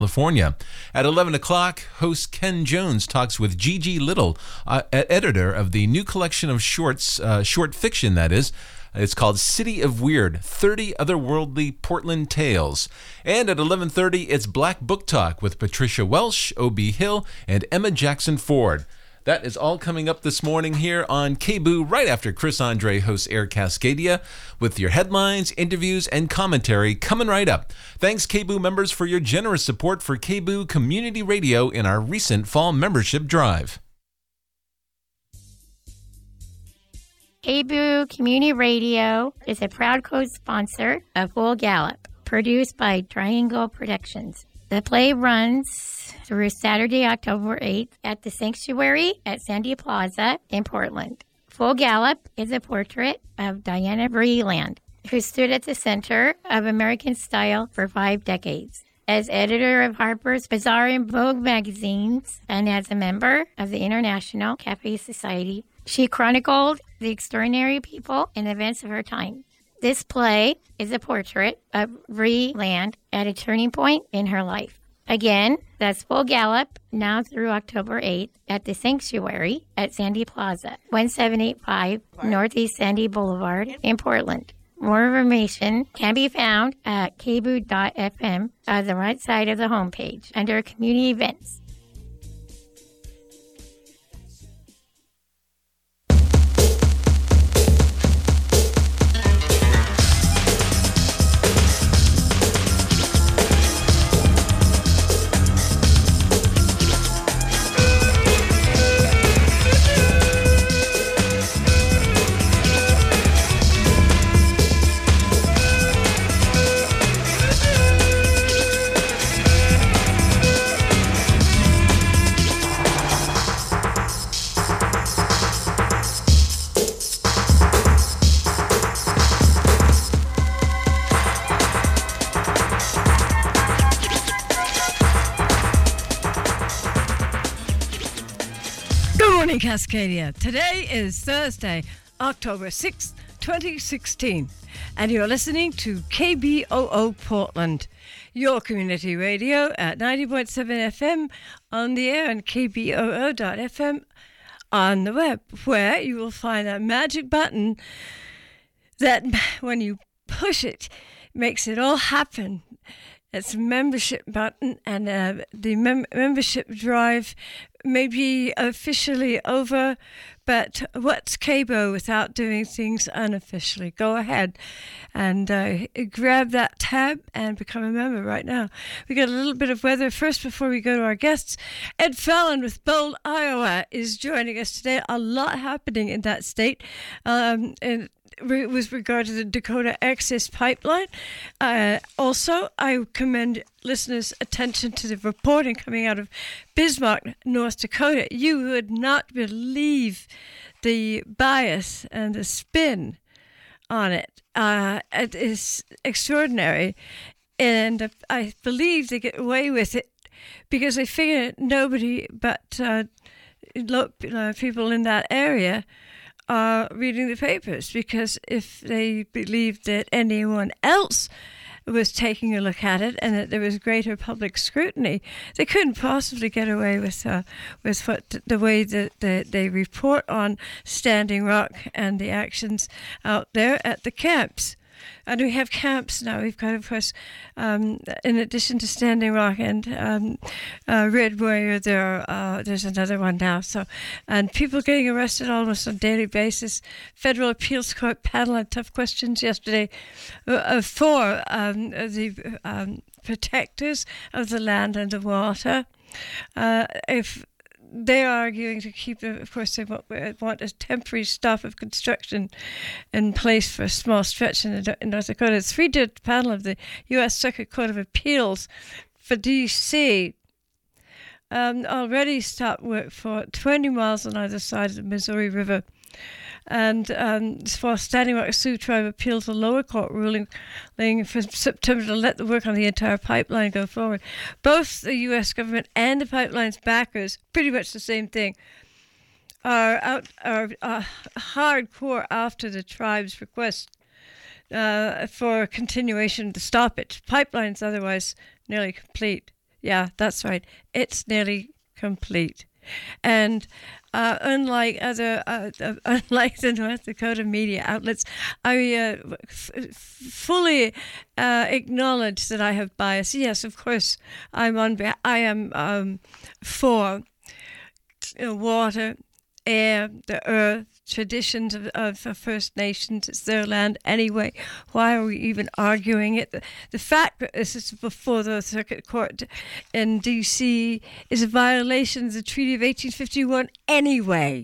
California. At 11 o'clock, host Ken Jones talks with Gigi Little, editor of the new collection of shorts, short fiction, that is. It's called City of Weird, 30 Otherworldly Portland Tales. And at 11:30, it's Black Book Talk with Patricia Welsh, O.B. Hill, and Emma Jackson Ford. That is all coming up this morning here on KBOO right after Chris Andre hosts Air Cascadia with your headlines, interviews, and commentary coming right up. Thanks, KBOO members, for your generous support for KBOO Community Radio in our recent fall membership drive. KBOO Community Radio is a proud co-sponsor of Full Gallop, produced by Triangle Productions. The play runs through Saturday, October 8th at the Sanctuary at Sandy Plaza in Portland. Full Gallop is a portrait of Diana Vreeland, who stood at the center of American style for 5 decades. As editor of Harper's Bazaar and Vogue magazines and as a member of the International Cafe Society, she chronicled the extraordinary people and events of her time. This play is a portrait of Vreeland at a turning point in her life. Again, that's Full Gallop, now through October 8th, at the Sanctuary at Sandy Plaza, 1785 Northeast Sandy Boulevard in Portland. More information can be found at kboo.fm on the right side of the homepage under Community Events. Cascadia. Today is Thursday, October 6th, 2016, and you're listening to KBOO Portland, your community radio at 90.7 FM on the air and kboo.fm on the web, where you will find a magic button that, when you push it, makes it all happen. It's a membership button, and the membership drive may be officially over, but what's KBOO without doing things unofficially? Go ahead and grab that tab and become a member right now. We got a little bit of weather first before we go to our guests. Ed Fallon with Bold, Iowa is joining us today. A lot happening in that state. With regard to the Dakota Access Pipeline. Also, I commend listeners' attention to the reporting coming out of Bismarck, North Dakota. You would not believe the bias and the spin on it. It is extraordinary, and I believe they get away with it because they figure nobody but people in that area reading the papers, because if they believed that anyone else was taking a look at it and that there was greater public scrutiny, they couldn't possibly get away with the way that they report on Standing Rock and the actions out there at the camps. And we have camps now. We've got, of course, in addition to Standing Rock and Red Warrior, there's another one now. So, and people getting arrested almost on a daily basis. Federal Appeals Court panel had tough questions yesterday for the protectors of the land and the water. If they're arguing to keep, of course, they want a temporary stop of construction in place for a small stretch in North Dakota. A 3-judge panel of the U.S. Circuit Court of Appeals for D.C. Already stopped work for 20 miles on either side of the Missouri River. And for Standing Rock, Sioux Tribe appealed the lower court ruling for September to let the work on the entire pipeline go forward. Both the U.S. government and the pipeline's backers, pretty much the same thing, are hardcore after the tribe's request for continuation to stop it. Pipeline's otherwise nearly complete. Yeah, that's right. It's nearly complete. And unlike the North Dakota media outlets, I fully acknowledge that I have bias. Yes, of course, I am for water, air, the earth, traditions of First Nations. It's their land anyway. Why are we even arguing it? The fact that this is before the Circuit Court in D.C. is a violation of the Treaty of 1851 anyway.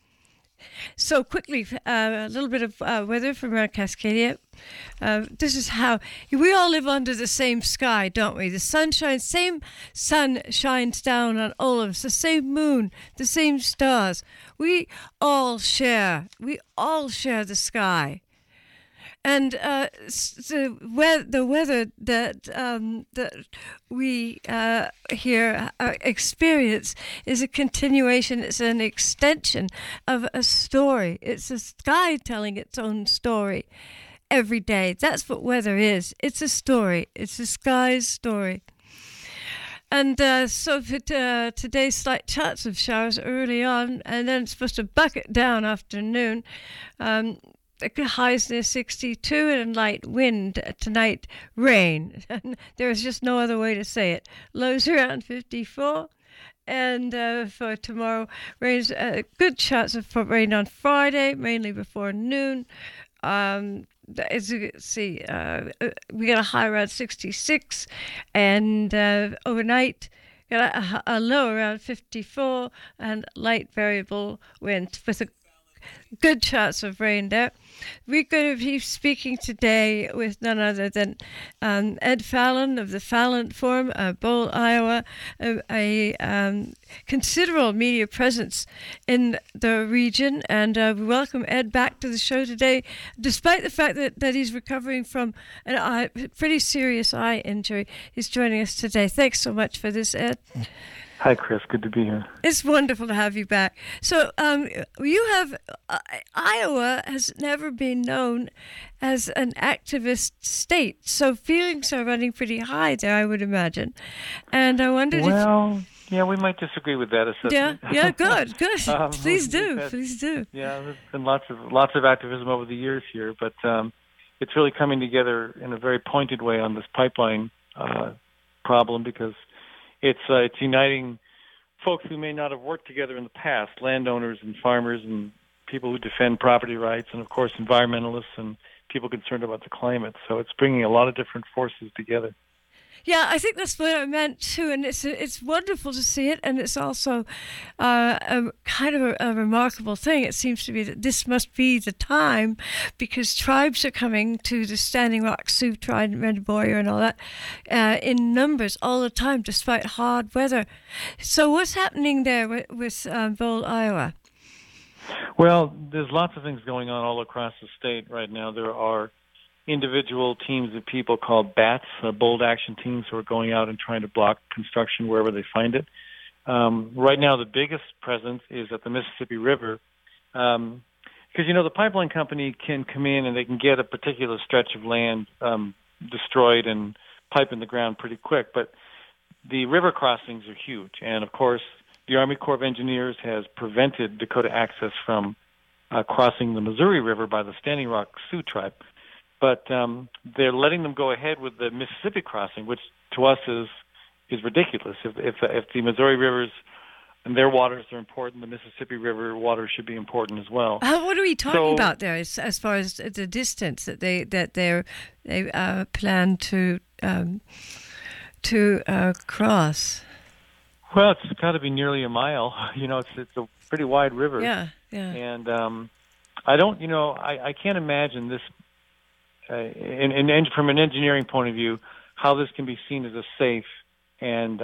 So quickly, a little bit of weather from Cascadia. This is how we all live under the same sky, don't we? The same sun shines down on all of us, the same moon, the same stars. We all share the sky. And the weather that we here experience is a continuation. It's an extension of a story. It's the sky telling its own story every day. That's what weather is. It's a story. It's the sky's story. And so for today, slight chance of showers early on, and then it's supposed to bucket down afternoon. The highs near 62 and light wind tonight, rain. There's just no other way to say it. Lows around 54. And for tomorrow, rain's good chance of rain on Friday, mainly before noon. As you can see, we got a high around 66, and overnight got a low around 54, and light variable wind with a good chance of rain there. We're going to be speaking today with none other than Ed Fallon of the Fallon Forum, Bowl, Iowa, a considerable media presence in the region. And we welcome Ed back to the show today, despite the fact that he's recovering from a pretty serious eye injury. He's joining us today. Thanks so much for this, Ed. Hi, Chris. Good to be here. It's wonderful to have you back. So you have Iowa has never been known as an activist state, so feelings are running pretty high there, I would imagine. And I wondered yeah, we might disagree with that assessment. Yeah, good. Please do. Yeah, there's been lots of activism over the years here, but it's really coming together in a very pointed way on this pipeline problem, because it's uniting folks who may not have worked together in the past, landowners and farmers and people who defend property rights, and of course environmentalists and people concerned about the climate. So it's bringing a lot of different forces together. Yeah, I think that's what I meant too, and it's wonderful to see it, and it's also a kind of a remarkable thing. It seems to be that this must be the time, because tribes are coming to the Standing Rock Sioux tribe, Red Warrior, and all that in numbers all the time, despite hard weather. So what's happening there with Bowl, Iowa? Well, there's lots of things going on all across the state right now. There are individual teams of people called BATS, bold action teams, who are going out and trying to block construction wherever they find it. Right now, the biggest presence is at the Mississippi River, because, the pipeline company can come in and they can get a particular stretch of land destroyed and pipe in the ground pretty quick, but the river crossings are huge. And, of course, the Army Corps of Engineers has prevented Dakota Access from crossing the Missouri River by the Standing Rock Sioux tribe. But they're letting them go ahead with the Mississippi crossing, which to us is ridiculous. If the Missouri rivers and their waters are important, the Mississippi River water should be important as well. What are we talking about there, as far as the distance that they plan to cross? Well, it's got to be nearly a mile. It's a pretty wide river. Yeah. And I can't imagine this. And from an engineering point of view, how this can be seen as a safe and,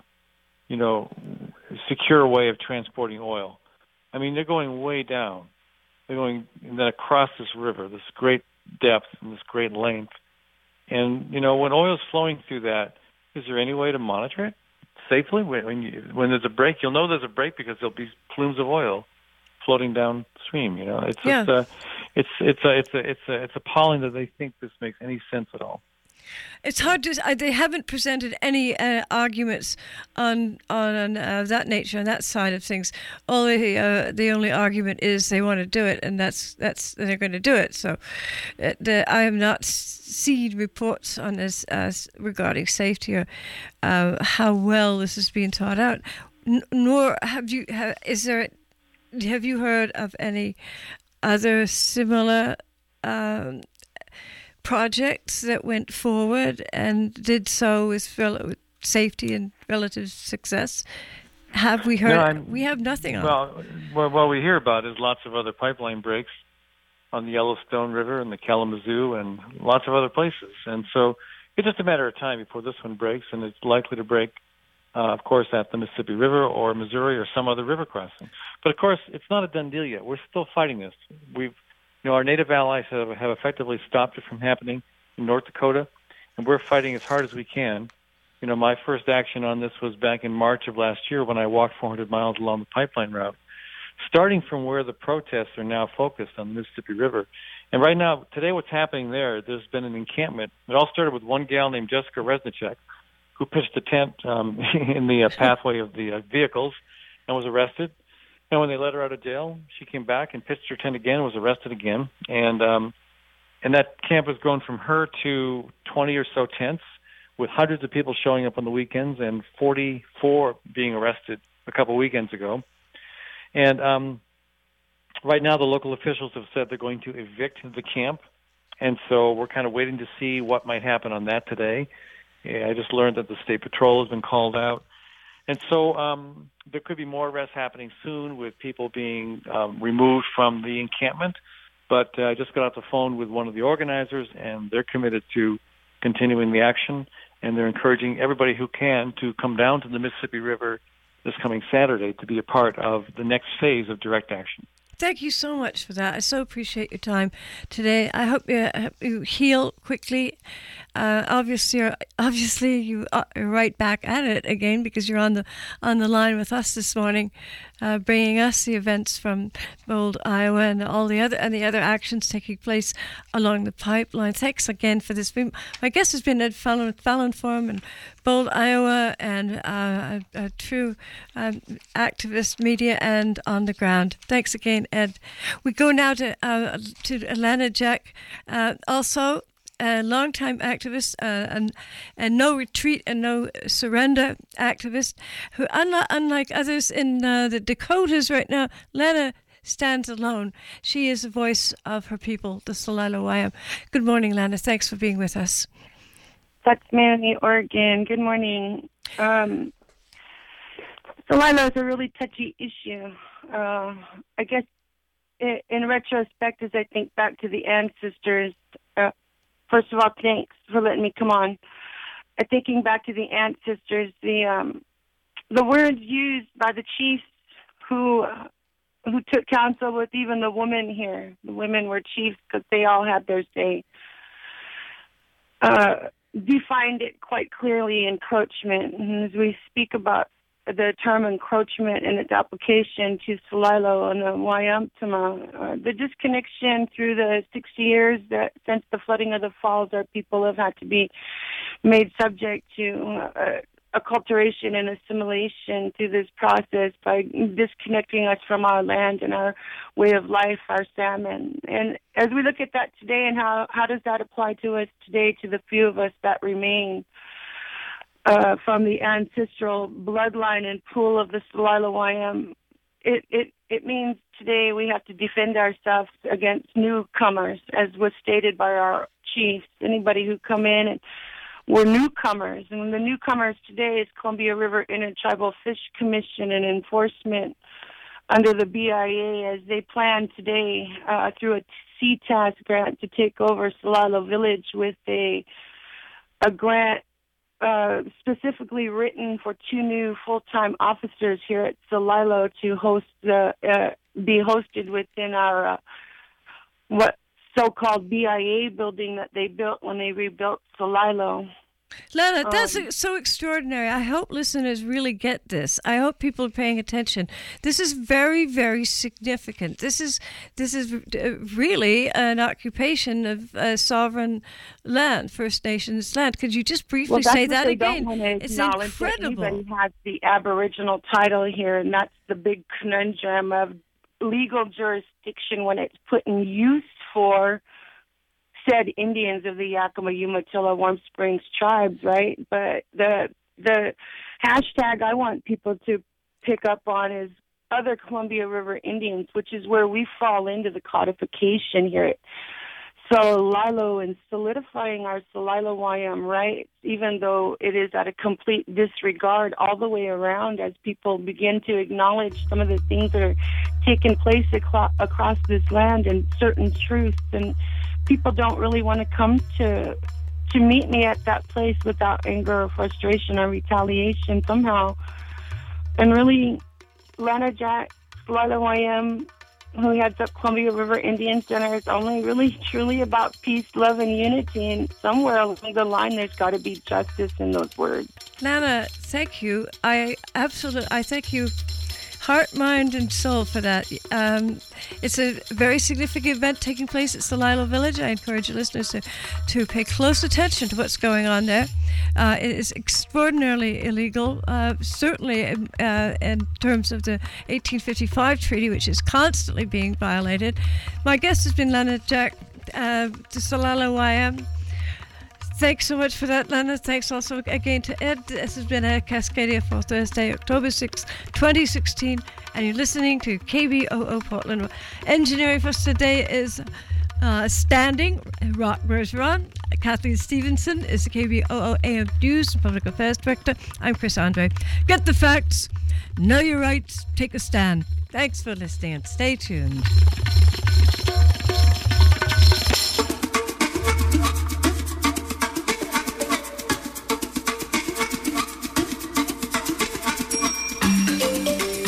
secure way of transporting oil. I mean, they're going way down. They're going then across this river, this great depth and this great length. And, when oil is flowing through that, is there any way to monitor it safely? When there's a break, you'll know there's a break because there'll be plumes of oil floating downstream. It's appalling that they think this makes any sense at all. It's hard to. They haven't presented any arguments on that nature, on that side of things. The only argument is they want to do it, and that's they're going to do it. So, I have not seen reports on this regarding safety or how well this is being thought out. Nor have you. Have you heard of any other similar projects that went forward and did so with safety and relative success? Have we heard? No, we have nothing on it. Well, what we hear about is lots of other pipeline breaks on the Yellowstone River and the Kalamazoo and lots of other places. And so it's just a matter of time before this one breaks, and it's likely to break, of course, at the Mississippi River or Missouri or some other river crossing. But, of course, it's not a done deal yet. We're still fighting this. Our native allies have effectively stopped it from happening in North Dakota, and we're fighting as hard as we can. My first action on this was back in March of last year when I walked 400 miles along the pipeline route, starting from where the protests are now focused on the Mississippi River. And right now, today what's happening there's been an encampment. It all started with one gal named Jessica Resnicek, who pitched a tent in the pathway of the vehicles and was arrested. And when they let her out of jail, she came back and pitched her tent again and was arrested again. And that camp has grown from her to 20 or so tents, with hundreds of people showing up on the weekends and 44 being arrested a couple weekends ago. And right now the local officials have said they're going to evict the camp. And so we're kind of waiting to see what might happen on that today. I just learned that the State Patrol has been called out. And so there could be more arrests happening soon with people being removed from the encampment. But I just got off the phone with one of the organizers, and they're committed to continuing the action. And they're encouraging everybody who can to come down to the Mississippi River this coming Saturday to be a part of the next phase of direct action. Thank you so much for that. I so appreciate your time today. I hope you heal quickly. Obviously, you are right back at it again because you're on the line with us this morning, bringing us the events from Bold, Iowa, and all the other actions taking place along the pipeline. Thanks again for this. My guest has been Ed Fallon Forum in Bold, Iowa, and a true activist, media, and on the ground. Thanks again, Ed. We go now to Alana Jack, also a longtime activist and no retreat and no surrender activist, who, unlike others in the Dakotas right now, Lana stands alone. She is the voice of her people, the Celilo Wayam. Good morning, Lana. Thanks for being with us. Manly, Oregon. Good morning. Celilo is a really touchy issue. I guess in retrospect, as I think back to the ancestors, first of all, thanks for letting me come on. Thinking back to the ancestors, the words used by the chiefs who took counsel with even the women here. The women were chiefs because they all had their say. Defined it quite clearly, encroachment. And as we speak about the term encroachment and its application to Celilo and the Wayamtama, the disconnection through the 60 years that since the flooding of the falls, our people have had to be made subject to acculturation and assimilation through this process by disconnecting us from our land and our way of life, our salmon. And as we look at that today and how does that apply to us today, to the few of us that remain from the ancestral bloodline and pool of the Celilo Wayam, it means today we have to defend ourselves against newcomers, as was stated by our chiefs. Anybody who come in and we're newcomers, and the newcomers today is Columbia River Intertribal Fish Commission and enforcement under the BIA as they plan today through a CTAS grant to take over Celilo Village with a grant specifically written for 2 new full-time officers here at Celilo to be hosted within our what so-called BIA building that they built when they rebuilt Celilo. Lana, that's so extraordinary. I hope listeners really get this. I hope people are paying attention. This is very, very significant. This is really an occupation of sovereign land, First Nations land. Could you just briefly say that again? It's incredible. Anybody has the Aboriginal title here, and that's the big conundrum of legal jurisdiction when it's put in use for said Indians of the Yakima, Umatilla, Warm Springs tribes, right? But the hashtag I want people to pick up on is other Columbia River Indians, which is where we fall into the codification here at Celilo and solidifying our Celilo YM rights, even though it is at a complete disregard all the way around as people begin to acknowledge some of the things that are taking place across this land and certain truths. And people don't really want to come to meet me at that place without anger or frustration or retaliation somehow. And really, Lana Jack, Celilo YM, who heads up Columbia River Indian Center, is only really truly about peace, love, and unity. And somewhere along the line, there's got to be justice in those words. Lana, thank you. I thank you, heart, mind, and soul for that. It's a very significant event taking place at Celilo Village. I encourage your listeners to pay close attention to what's going on there. It is extraordinarily illegal, certainly in terms of the 1855 treaty, which is constantly being violated. My guest has been Lana Jack, the Celilo YM. Thanks so much for that, Lana. Thanks also again to Ed. This has been Ed Cascadia for Thursday, October 6, 2016, and you're listening to KBOO Portland. Engineering for us today is Standing, Rock Bergeron. Kathleen Stevenson is the KBOO AM News and Public Affairs Director. I'm Chris Andre. Get the facts, know your rights, take a stand. Thanks for listening and stay tuned.